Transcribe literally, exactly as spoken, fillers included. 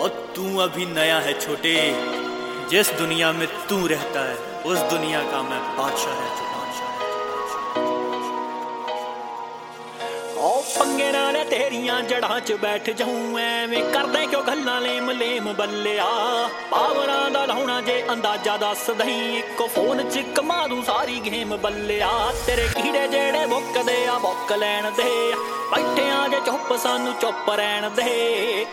और तू अभी नया है छोटे, जिस दुनिया में तू रहता है उस दुनिया का मैं बादशाह रह चुका। पंगे नाल तेरियां जड़ां च बैठ जाऊं एवें करदे क्यों गल्लां लेम लेम बल्लिया। पावरां दा लाउणा जे अंदाजा दस दई, इक्को फोन च कमा दूं सारी गेम बल्लिया। तेरे कीड़े जेड़े मुक्कदे आ मुक्क लैण दे, बैठे आ जे चुप सानू चुप रहण दे।